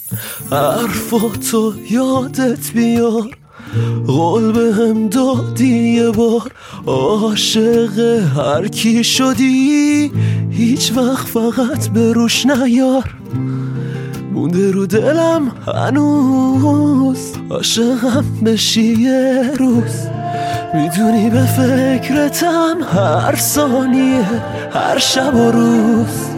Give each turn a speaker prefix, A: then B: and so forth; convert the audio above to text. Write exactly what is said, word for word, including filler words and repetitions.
A: حرفاتو یادت بیار، قول بهم دادی یه بار، عاشق هر کی شدی هیچ وقت فقط به روش نیار. مونده رو دلم هنوز عاشقم بشی یه روز، میدونی به فکرتم هر ثانیه هر شب و روز.